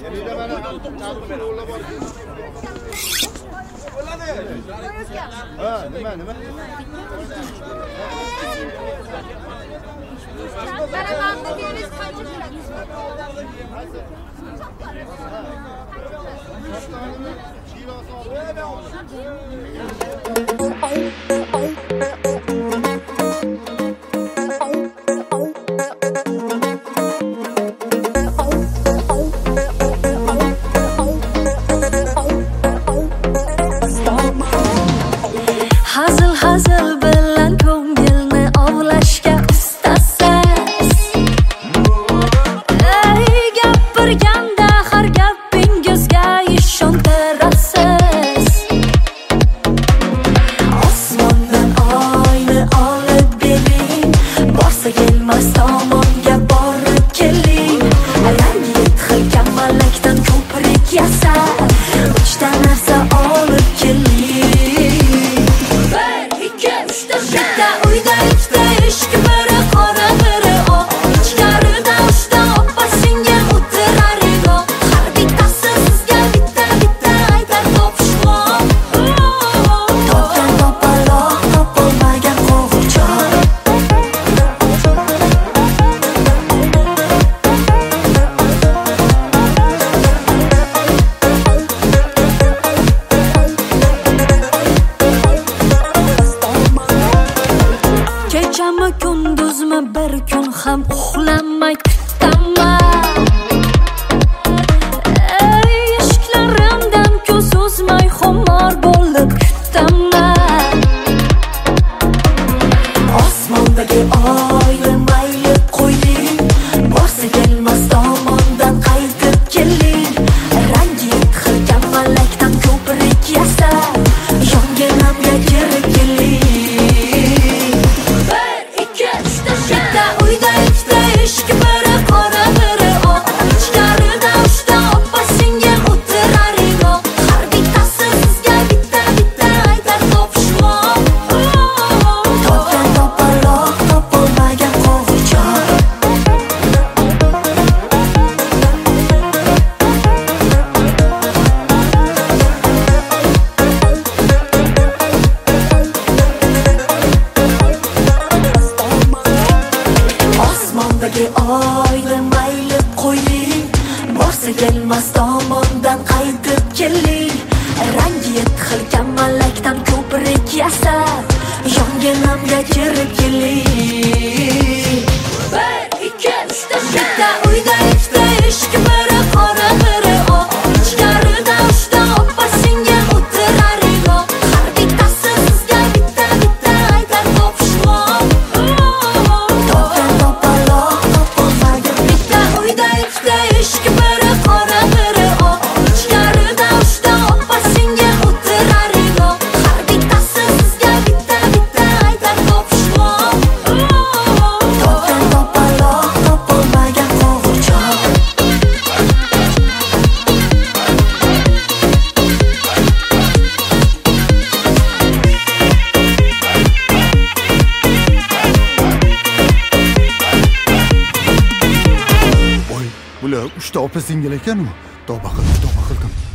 Ha, nima? Karavanda deniz kaçı Hazıl bilan ko'ngilni ovlashga ustasiz. Ey gapirganda har gapingizga ishontirasiz. Osmondan oyni olib bering, borsa kelmas tomonga borib keling. Rangi yetxilgan malakdan ko'prik yasab, uchta narsa olib keling. Bitta uyda ikkita eshik, biri qora biri oq. Ichkarida uchta oppa singil o'tiraring oq. Har bittasi sizga bitta aytar topishmoq. Topgan topaloq, topolmagan qo'g'irchoq. Kechami kunduzmi bir kun ham uxlamay kutaman. Ey eshiklarimdan ko'z uzmay xumor bo'lib kutaman. Osmondagi oyni mayli qo'ying, borsa kelmas tomondan qaytib keling. Rangi yetxilgan malakdan ko'prik yasab, yonginamga kirib keling. Bitta uyda ikkita eshik, biri qora biri oq. Ichkarida uchta oppa singil o'tiraring oq. Har bittasi sizga bitta aytar topishmoq. Topgan topaloq, topolmagan qo'g'irchoq. Osmondagi oyni mayli qo'ying, borsa kelmas tomondan qaytib keling. Rangi yetxilgan malakdan ko'prik yasab, yonginamga kirib keling. Bitta uyda ikkita eshik, biri qora biri oq. Ichkarida uchta oppa singil o'tiraring oq. Har bittasi sizga bitta aytar topishmoq. Topgan topaloq, topolmagan. Bitta uyda ikkita eshik, biri qora biri oq. Ichkarida uchta oppa singil o'tiraring oq. Har bittasi sizga bitta aytar topishmoq. Topgan topaloq, topolmagan qo'g'irchoq. Voy, bular 3 ta opa singil ekan-ku. Tavba qildim.